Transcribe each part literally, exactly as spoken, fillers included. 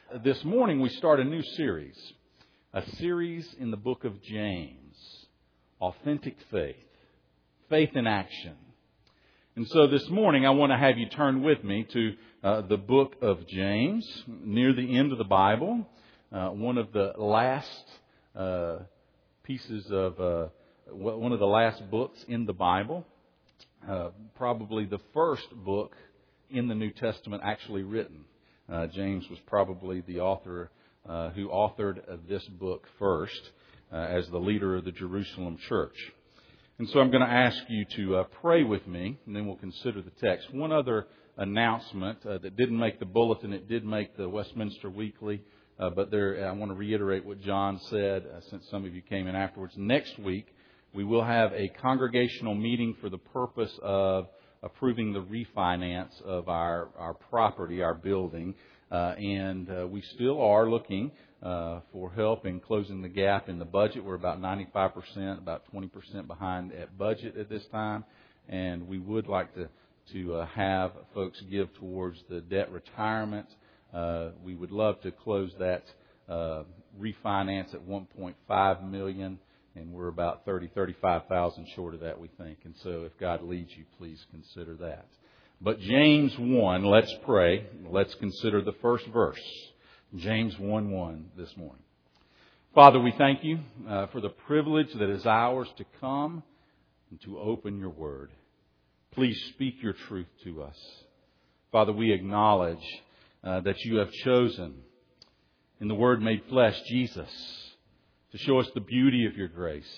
this morning we start a new series, a series in the book of James, Authentic Faith, Faith in Action. And so this morning I want to have you turn with me to uh, the book of James, near the end of the Bible, uh, one of the last uh, pieces of, uh, one of the last books in the Bible, uh, probably the first book in the New Testament actually written. Uh, James was probably the author uh, who authored uh, this book first uh, as the leader of the Jerusalem church. And so I'm going to ask you to uh, pray with me, and then we'll consider the text. One other announcement uh, that didn't make the bulletin, it did make the Westminster Weekly, uh, but there I want to reiterate what John said, uh, since some of you came in afterwards. Next week, we will have a congregational meeting for the purpose of approving the refinance of our, our property, our building. Uh, and uh, we still are looking uh, for help in closing the gap in the budget. We're about ninety-five percent, about twenty percent behind at budget at this time. And we would like to, to uh, have folks give towards the debt retirement. Uh, we would love to close that uh, refinance at one point five million dollars. And we're about thirty, thirty-five thousand short of that, we think. And so if God leads you, please consider that. But James one, let's pray. Let's consider the first verse. James one one this morning. Father, we thank you uh, for the privilege that is ours to come and to open your word. Please speak your truth to us. Father, we acknowledge uh, that you have chosen in the Word made flesh, Jesus, to show us the beauty of your grace,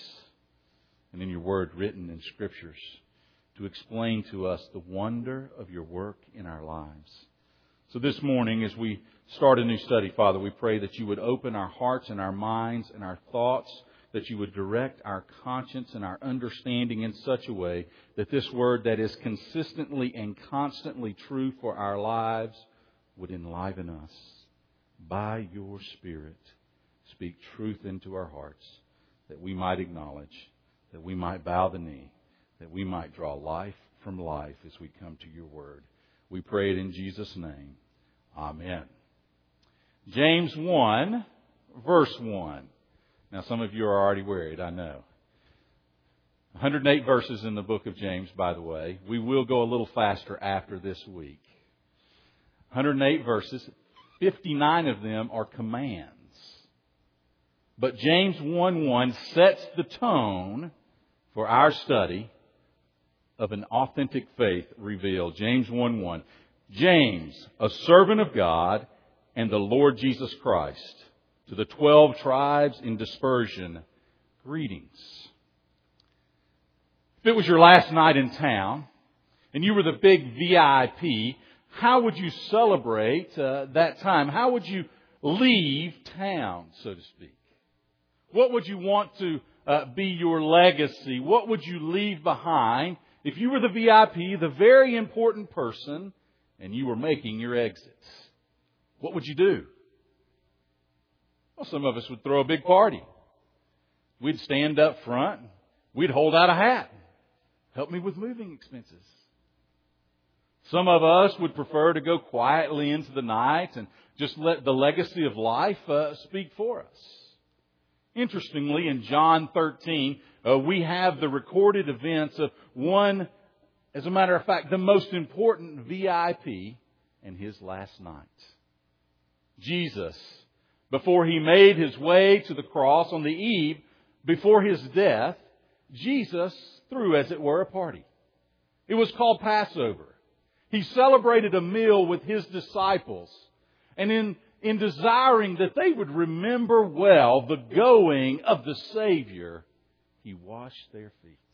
and in your word written in Scriptures to explain to us the wonder of your work in our lives. So this morning, as we start a new study, Father, we pray that you would open our hearts and our minds and our thoughts, that you would direct our conscience and our understanding in such a way that this word that is consistently and constantly true for our lives would enliven us by your Spirit. Speak truth into our hearts, that we might acknowledge, that we might bow the knee, that we might draw life from life as we come to your word. We pray it in Jesus' name. Amen. James one, verse one. Now, some of you are already worried, I know. one hundred eight verses in the book of James, by the way. We will go a little faster after this week. one hundred eight verses, fifty-nine of them are commands. But James one one sets the tone for our study of an authentic faith revealed. James one one. James, a servant of God and the Lord Jesus Christ, to the twelve tribes in dispersion, greetings. If it was your last night in town and you were the big V I P, how would you celebrate uh, that time? How would you leave town, so to speak? What would you want to uh, be your legacy? What would you leave behind if you were the V I P, the very important person, and you were making your exits? What would you do? Well, some of us would throw a big party. We'd stand up front. We'd hold out a hat. Help me with moving expenses. Some of us would prefer to go quietly into the night and just let the legacy of life uh, speak for us. Interestingly, in John thirteen, uh, we have the recorded events of one, as a matter of fact, the most important V I P and his last night. Jesus, before he made his way to the cross on the eve before his death, Jesus threw, as it were, a party. It was called Passover. He celebrated a meal with his disciples, and in In desiring that they would remember well the going of the Savior, He washed their feet.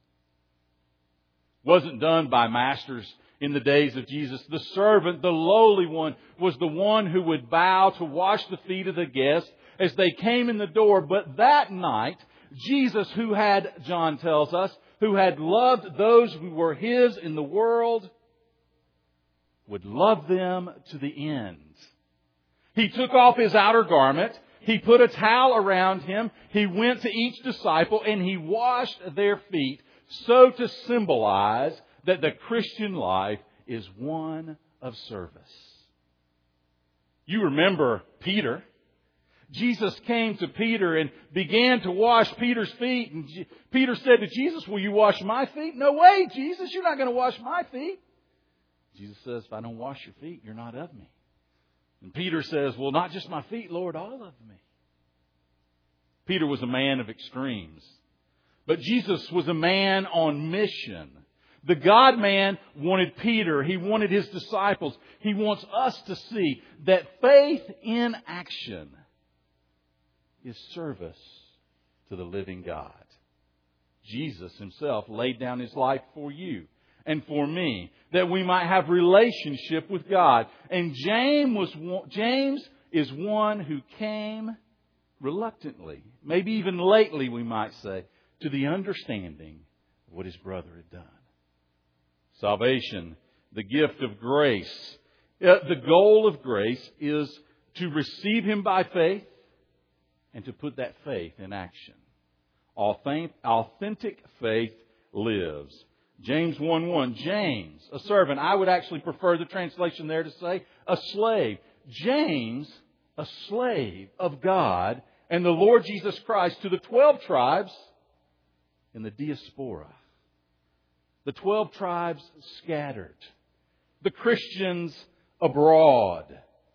It wasn't done by masters in the days of Jesus. The servant, the lowly one, was the one who would bow to wash the feet of the guests as they came in the door. But that night, Jesus, who had, John tells us, who had loved those who were His in the world, would love them to the end. He took off His outer garment. He put a towel around Him. He went to each disciple and He washed their feet, so to symbolize that the Christian life is one of service. You remember Peter. Jesus came to Peter and began to wash Peter's feet. And G- Peter said to Jesus, will you wash my feet? No way, Jesus, you're not going to wash my feet. Jesus says, if I don't wash your feet, you're not of me. And Peter says, well, not just my feet, Lord, all of me. Peter was a man of extremes. But Jesus was a man on mission. The God-man wanted Peter. He wanted his disciples. He wants us to see that faith in action is service to the living God. Jesus himself laid down his life for you and for me, that we might have relationship with God. And James was one, James is one who came reluctantly, maybe even lately, we might say, to the understanding of what his brother had done. Salvation, the gift of grace. The goal of grace is to receive Him by faith and to put that faith in action. Authentic faith lives. James one one, James, a servant. I would actually prefer the translation there to say a slave. James, a slave of God and the Lord Jesus Christ, to the twelve tribes in the diaspora. The twelve tribes scattered. The Christians abroad.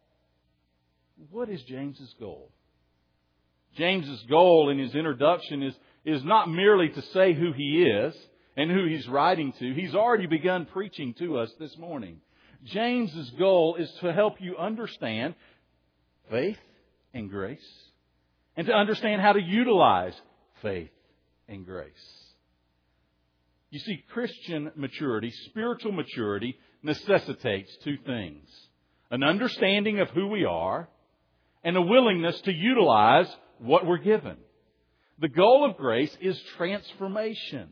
What is James's goal? James's goal in his introduction is, is not merely to say who he is and who he's writing to. He's already begun preaching to us this morning. James's goal is to help you understand faith and grace, and to understand how to utilize faith and grace. You see, Christian maturity, spiritual maturity, necessitates two things. An understanding of who we are and a willingness to utilize what we're given. The goal of grace is transformation.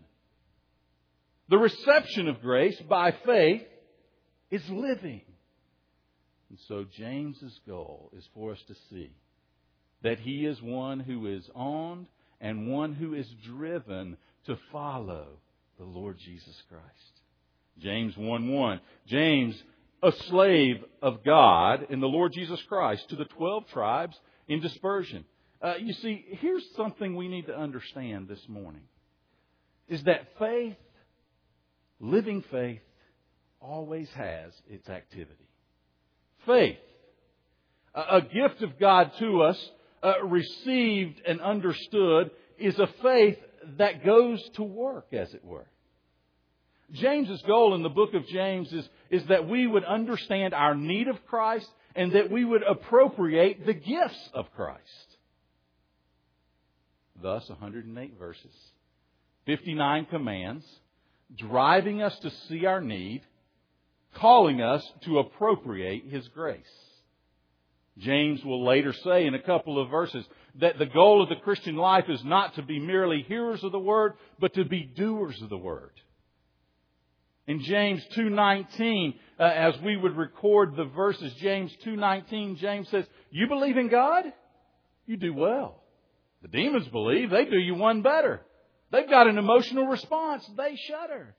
The reception of grace by faith is living. And so James's goal is for us to see that he is one who is on and one who is driven to follow the Lord Jesus Christ. James one one. James, a slave of God and the Lord Jesus Christ, to the twelve tribes in dispersion. Uh, you see, here's something we need to understand this morning. Is that faith, living faith, always has its activity. Faith, a gift of God to us, uh, received and understood, is a faith that goes to work, as it were. James's goal in the book of James is, is that we would understand our need of Christ and that we would appropriate the gifts of Christ. Thus, one hundred eight verses, fifty-nine commands, driving us to see our need, calling us to appropriate His grace. James will later say in a couple of verses that the goal of the Christian life is not to be merely hearers of the Word, but to be doers of the Word. In James two nineteen, uh, as we would record the verses, James two nineteen, James says, you believe in God? You do well. The demons believe. They do you one better. They've got an emotional response. They shudder.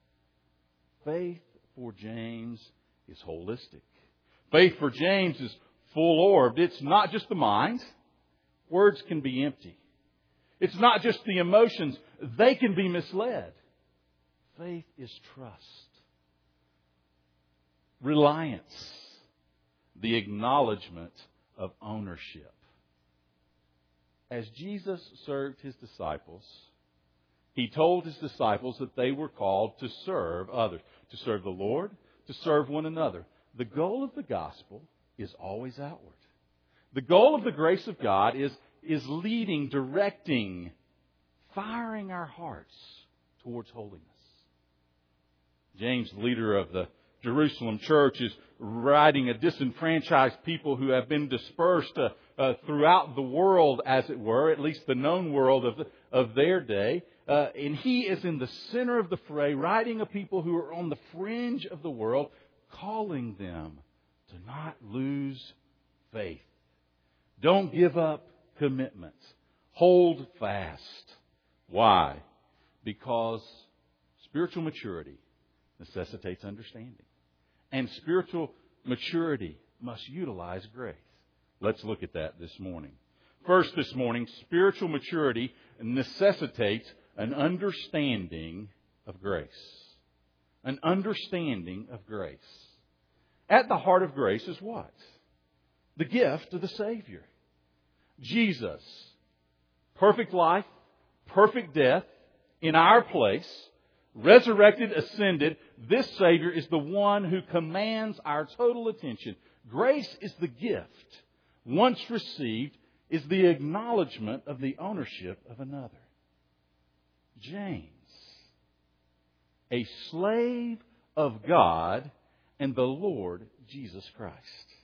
Faith for James is holistic. Faith for James is full-orbed. It's not just the mind. Words can be empty. It's not just the emotions. They can be misled. Faith is trust, reliance, the acknowledgement of ownership. As Jesus served His disciples, He told His disciples that they were called to serve others, to serve the Lord, to serve one another. The goal of the gospel is always outward. The goal of the grace of God is, is leading, directing, firing our hearts towards holiness. James, leader of the Jerusalem church, is writing a disenfranchised people who have been dispersed uh, uh, throughout the world, as it were, at least the known world of, the, of their day. Uh, and he is in the center of the fray, writing a people who are on the fringe of the world, calling them to not lose faith. Don't give up commitments. Hold fast. Why? Because spiritual maturity necessitates understanding. And spiritual maturity must utilize grace. Let's look at that this morning. First this morning, spiritual maturity necessitates an understanding of grace. An understanding of grace. At the heart of grace is what? The gift of the Savior. Jesus. Perfect life, perfect death, in our place, resurrected, ascended. This Savior is the one who commands our total attention. Grace is the gift. Once received, is the acknowledgement of the ownership of another. James, a slave of God and the Lord Jesus Christ.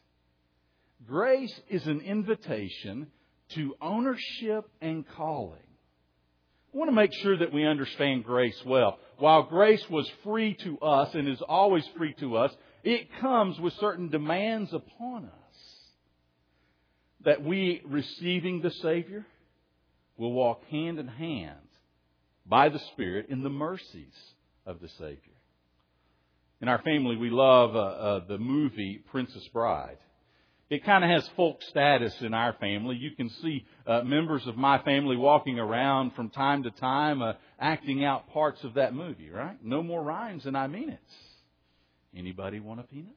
Grace is an invitation to ownership and calling. I want to make sure that we understand grace well. While grace was free to us and is always free to us, it comes with certain demands upon us. That we, receiving the Savior, will walk hand in hand by the Spirit in the mercies of the Savior. In our family, we love uh, uh, the movie Princess Bride. It kind of has folk status in our family. You can see uh, members of my family walking around from time to time uh, acting out parts of that movie, right? No more rhymes than I mean it. Anybody want a peanut?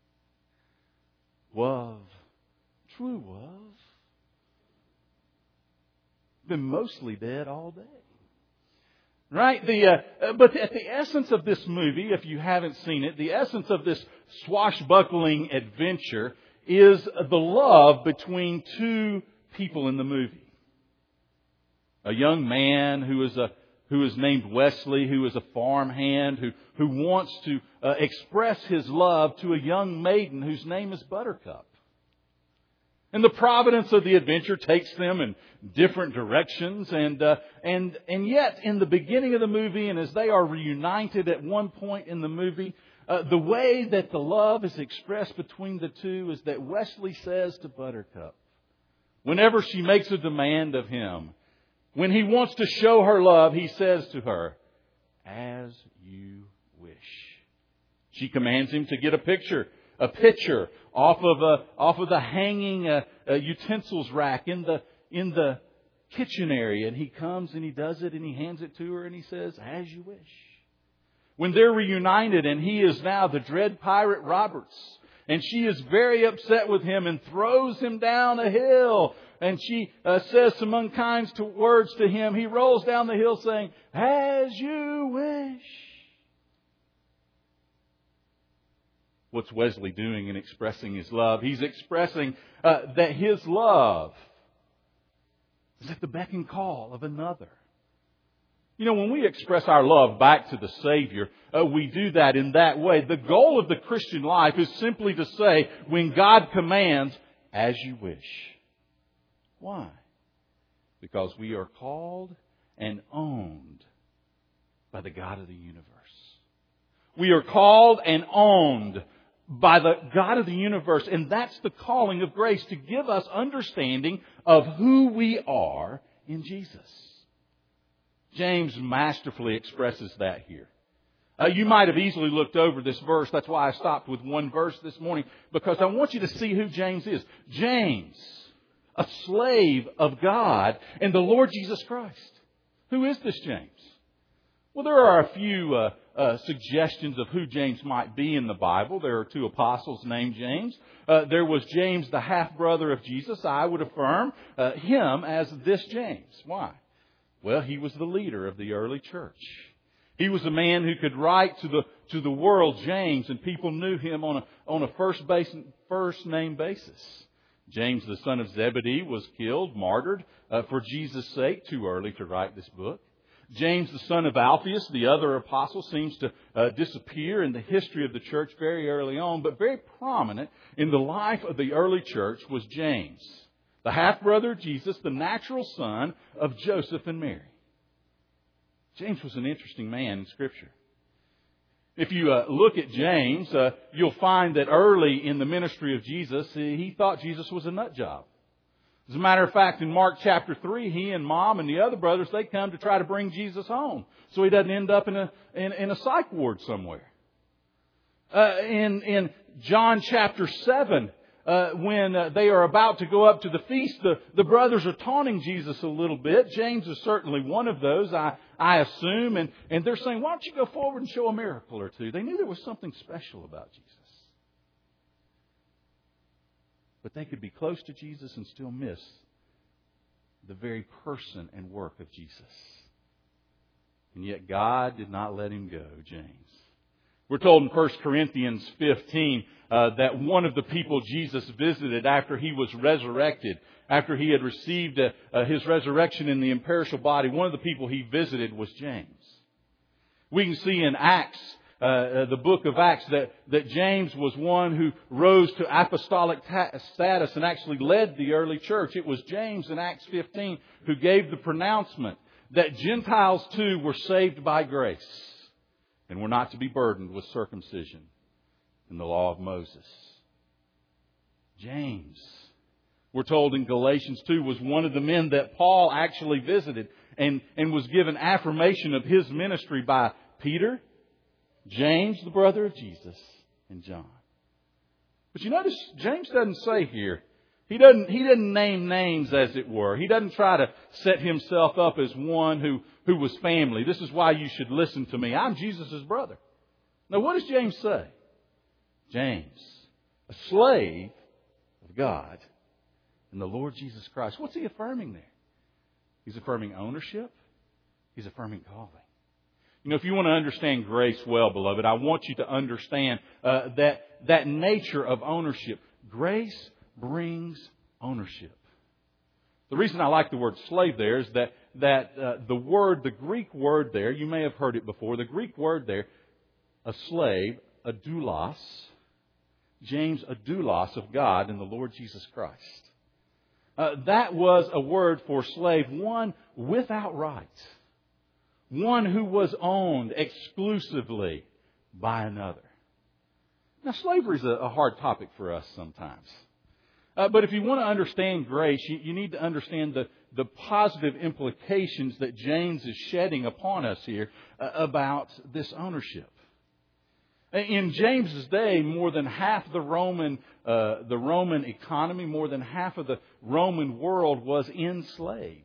Love. True love. Been mostly dead all day. Right? The uh, but at the essence of this movie, if you haven't seen it, the essence of this swashbuckling adventure is the love between two people in the movie. A young man who is a who is named Wesley, who is a farmhand, who who wants to uh, express his love to a young maiden whose name is Buttercup. And the providence of the adventure takes them in different directions. And uh, and and yet, in the beginning of the movie, and as they are reunited at one point in the movie, uh, the way that the love is expressed between the two is that Wesley says to Buttercup, whenever she makes a demand of him, when he wants to show her love, he says to her, "As you wish." She commands him to get a picture. A pitcher off of a off of the hanging uh, uh, utensils rack in the in the kitchen area, and he comes and he does it and he hands it to her and he says, "As you wish." When they're reunited and he is now the dread pirate Roberts, and she is very upset with him and throws him down a hill, and she uh, says some unkind to words to him, he rolls down the hill saying, "As you wish." What's Wesley doing in expressing his love? He's expressing uh, that his love is at the beck and call of another. You know, when we express our love back to the Savior, uh, we do that in that way. The goal of the Christian life is simply to say, when God commands, "As you wish." Why? Because we are called and owned by the God of the universe. We are called and owned by the God of the universe. And that's the calling of grace, to give us understanding of who we are in Jesus. James masterfully expresses that here. Uh, you might have easily looked over this verse. That's why I stopped with one verse this morning, because I want you to see who James is. James, a slave of God and the Lord Jesus Christ. Who is this James? Well, there are a few uh, uh, suggestions of who James might be in the Bible. There are two apostles named James. Uh, there was James, the half-brother of Jesus. I would affirm uh, him as this James. Why? Well, he was the leader of the early church. He was a man who could write to the to the world James, and people knew him on a on a first base, first name basis. James, the son of Zebedee, was killed, martyred uh, for Jesus' sake. Too early to write this book. James, the son of Alphaeus, the other apostle, seems to uh, disappear in the history of the church very early on, but very prominent in the life of the early church was James, the half-brother of Jesus, the natural son of Joseph and Mary. James was an interesting man in Scripture. If you uh, look at James, uh, you'll find that early in the ministry of Jesus, he thought Jesus was a nut job. As a matter of fact, in Mark chapter three, he and Mom and the other brothers, they come to try to bring Jesus home so he doesn't end up in a in, in a psych ward somewhere. Uh, in in John chapter seven, uh, when uh, they are about to go up to the feast, the, the brothers are taunting Jesus a little bit. James is certainly one of those, I, I assume. And, and they're saying, why don't you go forward and show a miracle or two? They knew there was something special about Jesus. But they could be close to Jesus and still miss the very person and work of Jesus. And yet God did not let him go, James. We're told in First Corinthians fifteen uh, that one of the people Jesus visited after he was resurrected, after he had received uh, uh, his resurrection in the imperishable body, one of the people he visited was James. We can see in Acts, uh, uh, the book of Acts, that, that James was one who rose to apostolic ta- status and actually led the early church. It was James in Acts fifteen who gave the pronouncement that Gentiles too were saved by grace and were not to be burdened with circumcision in the law of Moses. James, we're told in Galatians two, was one of the men that Paul actually visited and, and was given affirmation of his ministry by Peter, James, the brother of Jesus, and John. But you notice James doesn't say here, He doesn't, he doesn't name names, as it were. He doesn't try to set himself up as one who, who was family. This is why you should listen to me. I'm Jesus' brother. Now, what does James say? James, a slave of God and the Lord Jesus Christ. What's he affirming there? He's affirming ownership. He's affirming calling. You know, if you want to understand grace well, beloved, I want you to understand uh, that, that nature of ownership. Grace brings ownership. The reason I like the word slave there is that, that uh, the word, the Greek word there, you may have heard it before, the Greek word there, a slave, a doulos, James, a doulos of God and the Lord Jesus Christ. Uh, that was a word for slave, one without rights, one who was owned exclusively by another. Now, slavery is a, a hard topic for us sometimes. Uh, but if you want to understand grace, you, you need to understand the, the positive implications that James is shedding upon us here uh, about this ownership. In James's day, more than half the Roman, uh, the Roman economy, more than half of the Roman world was enslaved.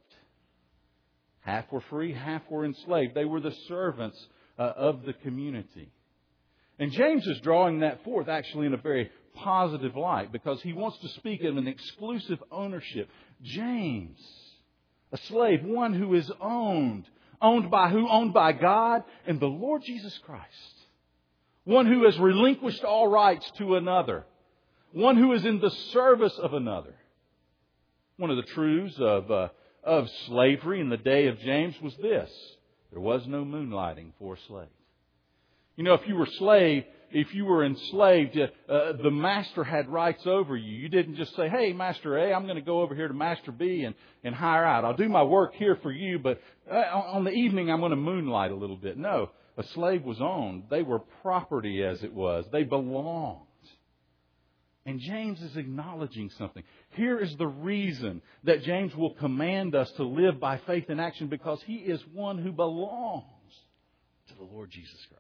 Half were free, half were enslaved. They were the servants uh, of the community. And James is drawing that forth actually in a very positive light because he wants to speak of an exclusive ownership. James, a slave, one who is owned. Owned by who? Owned by God and the Lord Jesus Christ. One who has relinquished all rights to another. One who is in the service of another. One of the truths of, uh, of slavery in the day of James was this. There was no moonlighting for a slave. You know, if you were slave, if you were enslaved, uh, the master had rights over you. You didn't just say, hey, Master A, I'm going to go over here to Master B and, and hire out. I'll do my work here for you, but uh, on the evening I'm going to moonlight a little bit. No, a slave was owned. They were property, as it was. They belonged. And James is acknowledging something. Here is the reason that James will command us to live by faith in action, because he is one who belongs to the Lord Jesus Christ.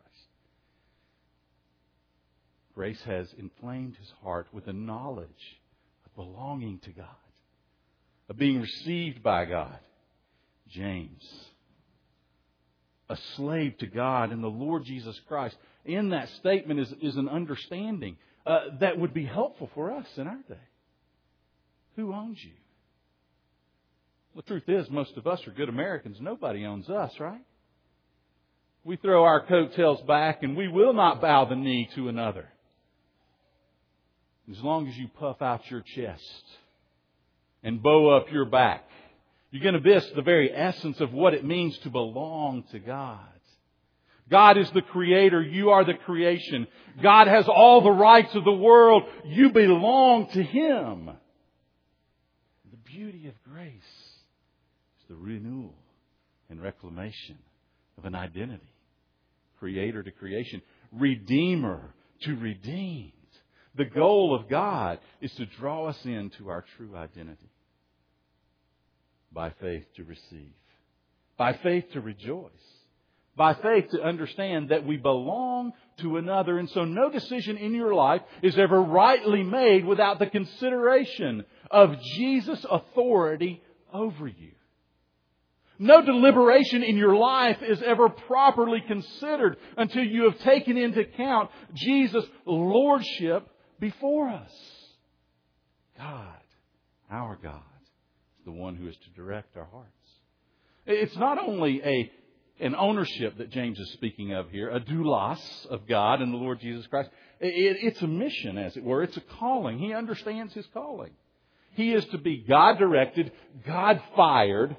Grace has inflamed his heart with a knowledge of belonging to God, of being received by God. James, a slave to God and the Lord Jesus Christ. In that statement is, is an understanding uh, that would be helpful for us in our day. Who owns you? The truth is, most of us are good Americans. Nobody owns us, right? We throw our coattails back and we will not bow the knee to another. As long as you puff out your chest and bow up your back, you're going to miss the very essence of what it means to belong to God. God is the Creator. You are the creation. God has all the rights of the world. You belong to Him. The beauty of grace is the renewal and reclamation of an identity. Creator to creation. Redeemer to redeemed. The goal of God is to draw us into our true identity. By faith to receive. By faith to rejoice. By faith to understand that we belong to another. And so no decision in your life is ever rightly made without the consideration of Jesus' authority over you. No deliberation in your life is ever properly considered until you have taken into account Jesus' lordship before us. God, our God, is the one who is to direct our hearts. It's not only a an ownership that James is speaking of here, a doulos of God and the Lord Jesus Christ. It, it's a mission, as it were. It's a calling. He understands his calling. He is to be God-directed, God-fired,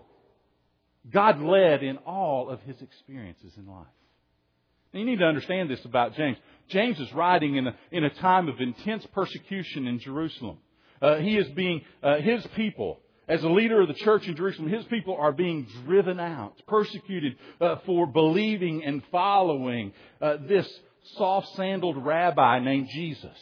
God-led in all of his experiences in life. Now, you need to understand this about James. James is writing in a, in a time of intense persecution in Jerusalem. Uh, he is being, uh, his people, as a leader of the church in Jerusalem, his people are being driven out, persecuted uh, for believing and following uh, this soft-sandaled rabbi named Jesus.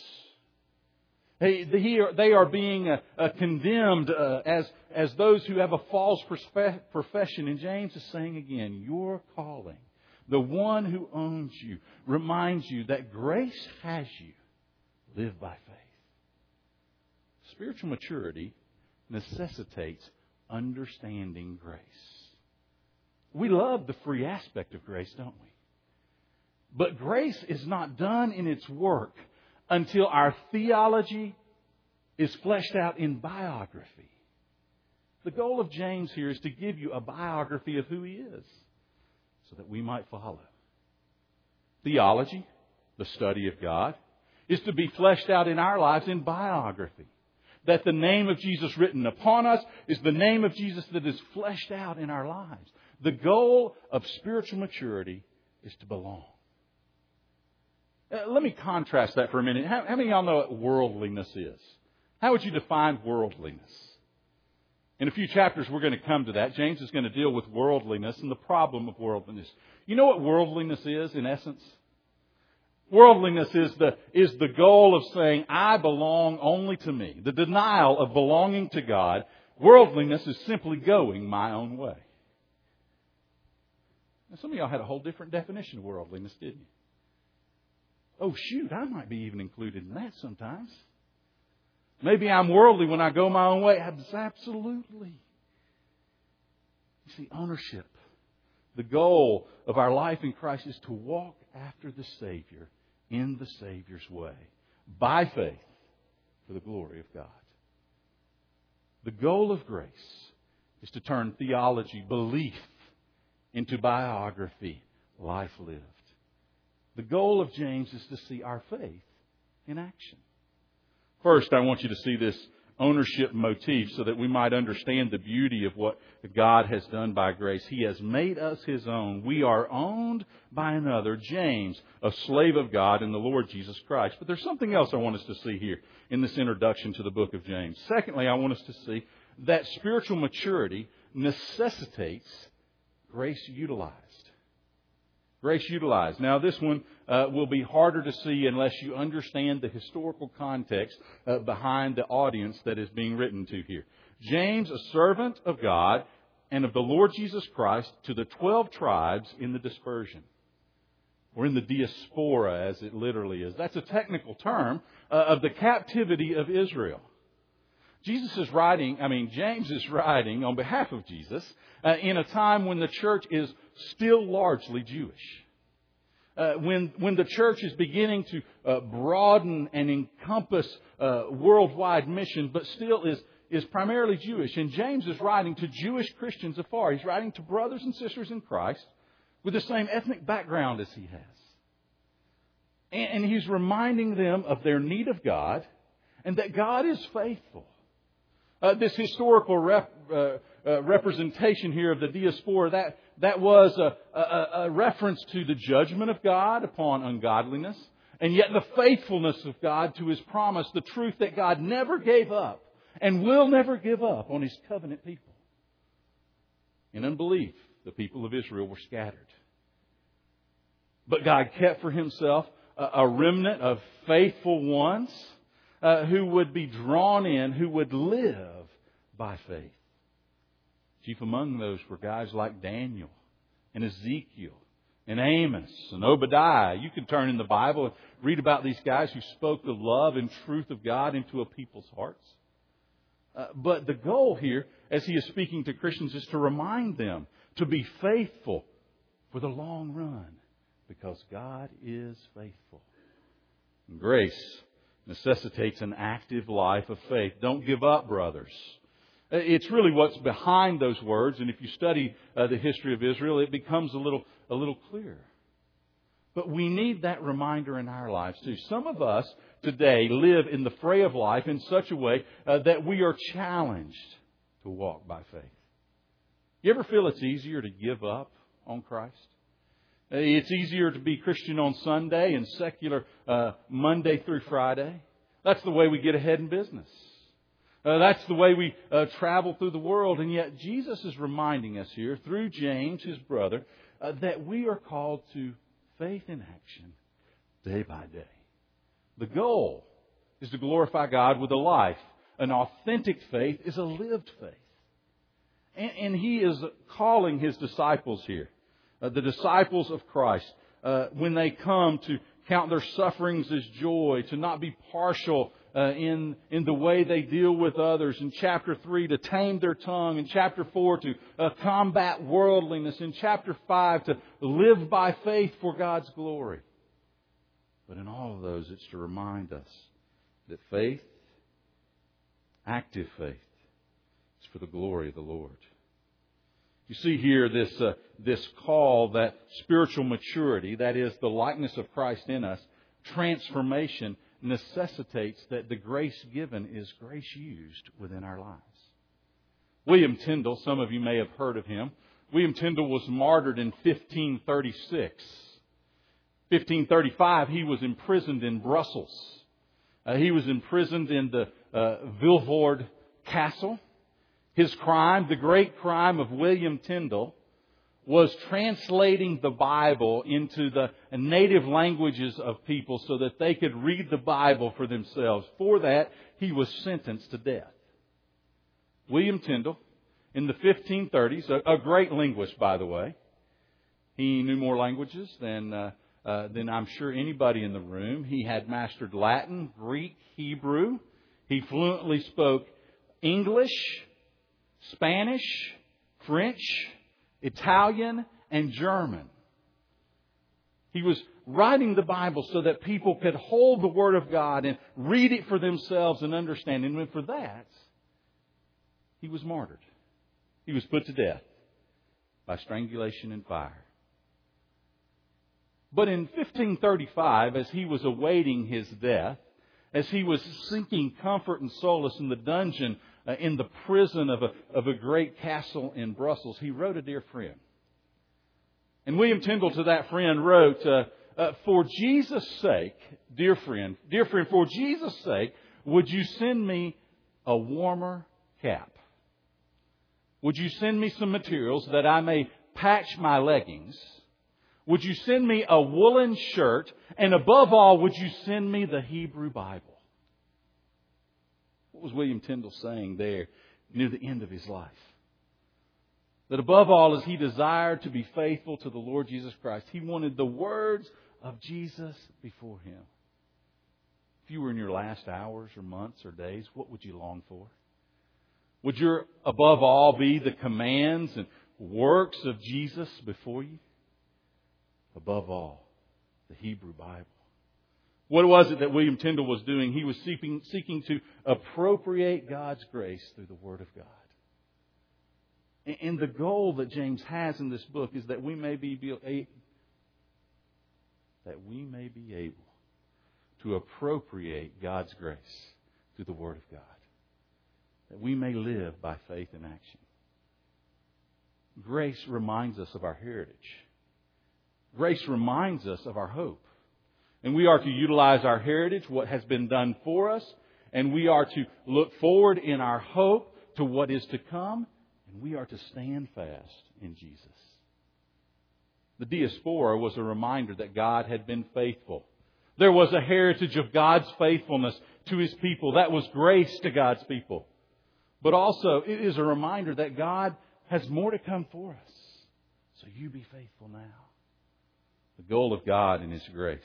They, they, are, they are being uh, uh, condemned uh, as, as those who have a false perspe- profession. And James is saying again, your calling, the one who owns you, reminds you that grace has you. Live by faith. Spiritual maturity necessitates understanding grace. We love the free aspect of grace, don't we? But grace is not done in its work until our theology is fleshed out in biography. The goal of James here is to give you a biography of who he is so that we might follow. Theology, the study of God, is to be fleshed out in our lives in biography. That the name of Jesus written upon us is the name of Jesus that is fleshed out in our lives. The goal of spiritual maturity is to belong. Uh, let me contrast that for a minute. How, how many of y'all know what worldliness is? How would you define worldliness? In a few chapters we're going to come to that. James is going to deal with worldliness and the problem of worldliness. You know what worldliness is in essence? Worldliness is the, is the goal of saying, I belong only to me. The denial of belonging to God. Worldliness is simply going my own way. Now, some of y'all had a whole different definition of worldliness, didn't you? Oh, shoot, I might be even included in that sometimes. Maybe I'm worldly when I go my own way. Absolutely. You see, ownership. The goal of our life in Christ is to walk after the Savior in the Savior's way, by faith, for the glory of God. The goal of grace is to turn theology, belief, into biography, life lived. The goal of James is to see our faith in action. First, I want you to see this ownership motif so that we might understand the beauty of what God has done by grace. He has made us His own. We are owned by another, James, a slave of God in the Lord Jesus Christ. But there's something else I want us to see here in this introduction to the book of James. Secondly, I want us to see that spiritual maturity necessitates grace utilized. Grace utilized. Now, this one uh, will be harder to see unless you understand the historical context uh, behind the audience that is being written to here. James, a servant of God and of the Lord Jesus Christ, to the twelve tribes in the dispersion, or in the diaspora, as it literally is. That's a technical term uh, of the captivity of Israel. Jesus is writing, I mean, James is writing on behalf of Jesus uh, in a time when the church is still largely Jewish. Uh, when, when the church is beginning to uh, broaden and encompass uh, worldwide mission, but still is, is primarily Jewish. And James is writing to Jewish Christians afar. He's writing to brothers and sisters in Christ with the same ethnic background as he has. And, and he's reminding them of their need of God and that God is faithful. Uh, this historical rep, uh, uh, representation here of the diaspora, that, that was a, a, a reference to the judgment of God upon ungodliness, and yet the faithfulness of God to His promise, the truth that God never gave up and will never give up on His covenant people. In unbelief, the people of Israel were scattered. But God kept for Himself a, a remnant of faithful ones Uh, who would be drawn in, who would live by faith. Chief among those were guys like Daniel and Ezekiel and Amos and Obadiah. You can turn in the Bible and read about these guys who spoke the love and truth of God into a people's hearts. Uh, but the goal here, as he is speaking to Christians, is to remind them to be faithful for the long run, because God is faithful. And grace necessitates an active life of faith. Don't give up, brothers. It's really what's behind those words, and if you study uh, the history of Israel, it becomes a little a little clearer. But we need that reminder in our lives too. Some of us today live in the fray of life in such a way uh, that we are challenged to walk by faith. You ever feel it's easier to give up on Christ? It's easier to be Christian on Sunday and secular uh, Monday through Friday. That's the way we get ahead in business. Uh, that's the way we uh, travel through the world. And yet Jesus is reminding us here, through James, his brother, uh, that we are called to faith in action day by day. The goal is to glorify God with a life. An authentic faith is a lived faith. And, and he is calling his disciples here, uh, the disciples of Christ, uh, when they come to count their sufferings as joy, to not be partial Uh, in in the way they deal with others. In chapter three, to tame their tongue. In chapter four, to uh, combat worldliness. In chapter five, to live by faith for God's glory. But in all of those, it's to remind us that faith, active faith, is for the glory of the Lord. You see here this uh, this call that spiritual maturity, that is the likeness of Christ in us, transformation, necessitates that the grace given is grace used within our lives. William Tyndale, some of you may have heard of him. William Tyndale was martyred in fifteen thirty-six. fifteen thirty-five, he was imprisoned in Brussels. Uh, he was imprisoned in the uh, Vilvoorde Castle. His crime, the great crime of William Tyndale, was translating the Bible into the native languages of people so that they could read the Bible for themselves. For that, he was sentenced to death. William Tyndale, in the fifteen thirties, a, a great linguist, by the way. He knew more languages than, uh, uh, than I'm sure anybody in the room. He had mastered Latin, Greek, Hebrew. He fluently spoke English, Spanish, French, Italian, and German. He was writing the Bible so that people could hold the Word of God and read it for themselves and understand it. And for that, he was martyred. He was put to death by strangulation and fire. But in fifteen thirty-five, as he was awaiting his death, as he was seeking comfort and solace in the dungeon, uh, in the prison of a, of a great castle in Brussels, he wrote a dear friend. And William Tyndale to that friend wrote, uh, uh, for Jesus' sake, dear friend, dear friend, for Jesus' sake, would you send me a warmer cap? Would you send me some materials that I may patch my leggings? Would you send me a woolen shirt? And above all, would you send me the Hebrew Bible? What was William Tyndale saying there near the end of his life? That above all, as he desired to be faithful to the Lord Jesus Christ, he wanted the words of Jesus before him. If you were in your last hours or months or days, what would you long for? Would your, above all, be the commands and works of Jesus before you? Above all, the Hebrew Bible. What was it that William Tyndale was doing? He was seeking, seeking to appropriate God's grace through the Word of God. And the goal that James has in this book is that we may be, that we may be able to appropriate God's grace through the Word of God. That we may live by faith in action. Grace reminds us of our heritage. Grace reminds us of our hope. And we are to utilize our heritage, what has been done for us, and we are to look forward in our hope to what is to come, and we are to stand fast in Jesus. The diaspora was a reminder that God had been faithful. There was a heritage of God's faithfulness to His people. That was grace to God's people. But also, it is a reminder that God has more to come for us. So you be faithful now. The goal of God in His grace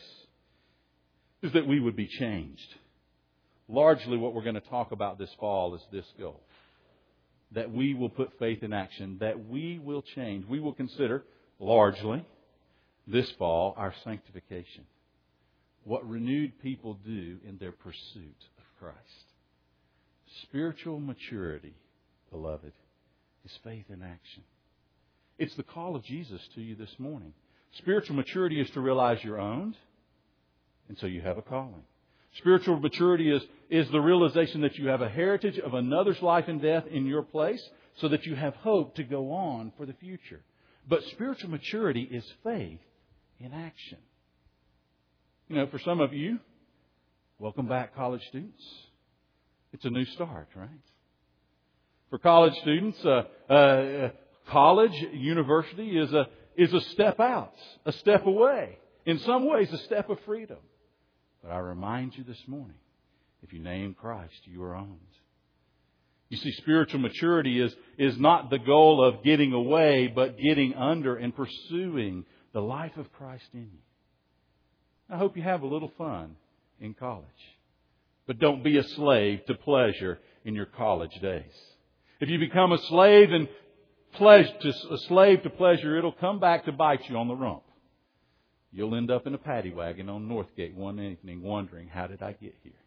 is that we would be changed. Largely what we're going to talk about this fall is this goal. That we will put faith in action. That we will change. We will consider, largely, this fall, our sanctification. What renewed people do in their pursuit of Christ. Spiritual maturity, beloved, is faith in action. It's the call of Jesus to you this morning. Spiritual maturity is to realize you're owned, and so you have a calling. Spiritual maturity is, is the realization that you have a heritage of another's life and death in your place so that you have hope to go on for the future. But spiritual maturity is faith in action. You know, for some of you, welcome back, college students. It's a new start, right? For college students, uh, uh, college, university is a is a step out, a step away. In some ways, a step of freedom. But I remind you this morning, if you name Christ, you are owned. You see, spiritual maturity is, is not the goal of getting away, but getting under and pursuing the life of Christ in you. I hope you have a little fun in college. But don't be a slave to pleasure in your college days. If you become a slave and pleasure, a slave to pleasure, it'll come back to bite you on the rump. You'll end up in a paddy wagon on Northgate one evening wondering, how did I get here?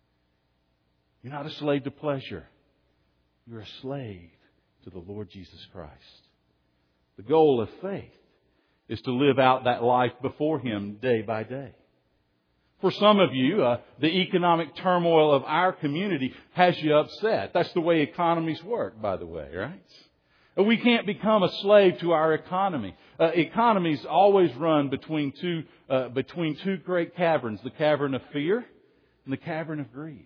You're not a slave to pleasure. You're a slave to the Lord Jesus Christ. The goal of faith is to live out that life before Him day by day. For some of you, uh, the economic turmoil of our community has you upset. That's the way economies work, by the way, right? We can't become a slave to our economy. Uh, economies always run between two uh, between two great caverns, the cavern of fear and the cavern of greed.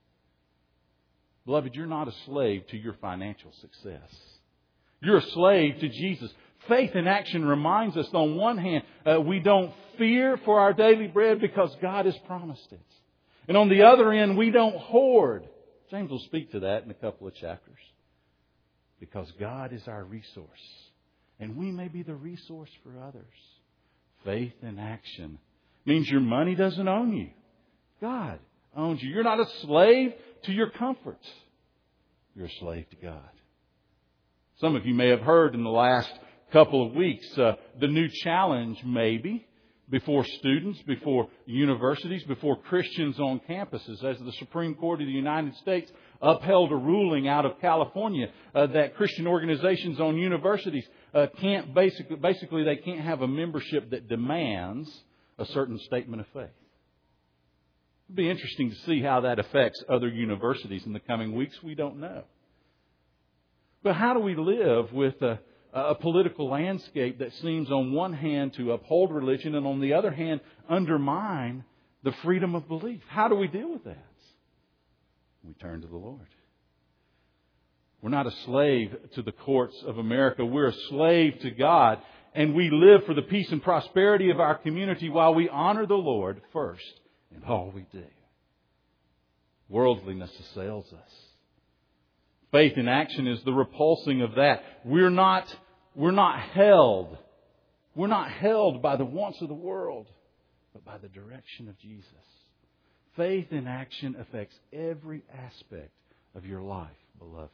Beloved, you're not a slave to your financial success. You're a slave to Jesus. Faith in action reminds us, on one hand, uh, we don't fear for our daily bread because God has promised it. And on the other end, we don't hoard. James will speak to that in a couple of chapters. Because God is our resource. And we may be the resource for others. Faith in action means your money doesn't own you. God owns you. You're not a slave to your comforts. You're a slave to God. Some of you may have heard in the last couple of weeks uh, the new challenge maybe before students, before universities, before Christians on campuses, as the Supreme Court of the United States upheld a ruling out of California uh, that Christian organizations on universities uh, can't basically, basically they can't have a membership that demands a certain statement of faith. It'd be interesting to see how that affects other universities in the coming weeks. We don't know. But how do we live with a, a political landscape that seems on one hand to uphold religion and on the other hand undermine the freedom of belief? How do we deal with that? We turn to the Lord. We're not a slave to the courts of America. We're a slave to God. And we live for the peace and prosperity of our community while we honor the Lord first in all we do. Worldliness assails us. Faith in action is the repulsing of that. We're not, we're not held. We're not held by the wants of the world, but by the direction of Jesus. Faith in action affects every aspect of your life, beloved.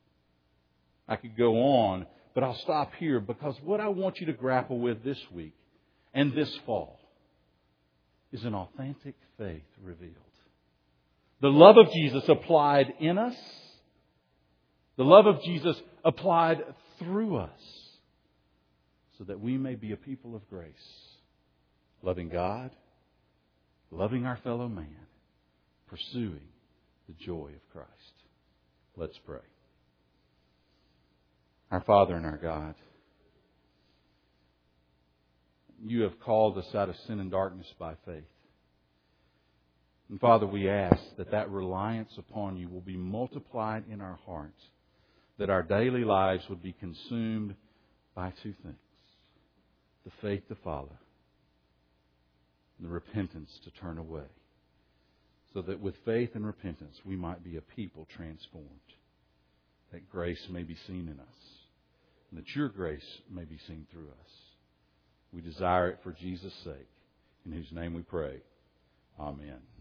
I could go on, but I'll stop here because what I want you to grapple with this week and this fall is an authentic faith revealed. The love of Jesus applied in us. The love of Jesus applied through us so that we may be a people of grace, loving God, loving our fellow man, pursuing the joy of Christ. Let's pray. Our Father and our God, You have called us out of sin and darkness by faith. And Father, we ask that that reliance upon You will be multiplied in our hearts, that our daily lives would be consumed by two things: the faith to follow, and the repentance to turn away, so that with faith and repentance we might be a people transformed, that grace may be seen in us, and that Your grace may be seen through us. We desire it for Jesus' sake, in whose name we pray. Amen.